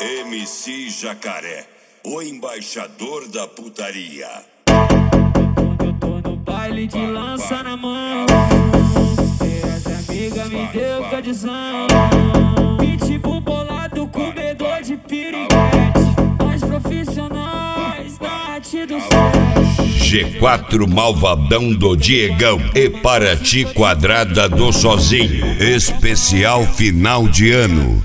MC Jacaré, o embaixador da putaria. Quando eu tô no baile de lança na mão, essa amiga me deu tradição. Pitbull bolado, comedor de piriguete, nós profissionais da arte do sexo. G4 Malvadão do Diegão e Paraty Quadrada do Sozinho. Especial final de ano.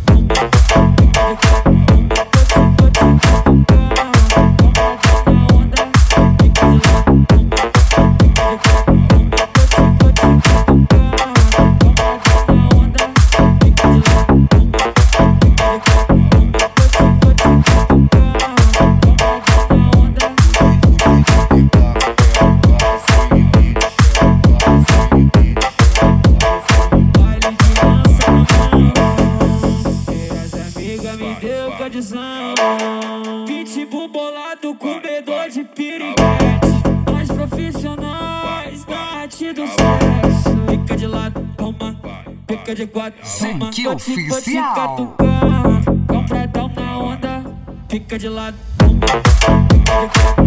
Pitbull bolado, comedor de piriguete, nós profissionais da arte do sexo. Fica de lado, toma, fica de quatro, toma, oficial. Compradão na onda, fica de lado, toma.